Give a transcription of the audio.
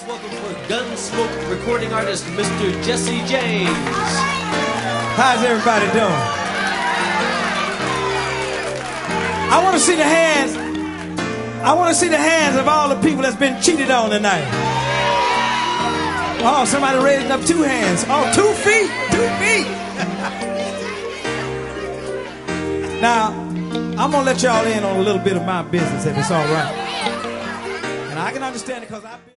Please welcome for Gunsmoke recording artist, Mr. Jesse James. How's everybody doing? I want to see the hands. I want to see the hands of all the people that's been cheated on tonight. Oh, somebody raising up 2 hands. Oh, 2 feet. 2 feet. Now, I'm going to let y'all in on a little bit of my business if it's all right. And I can understand it because I've been...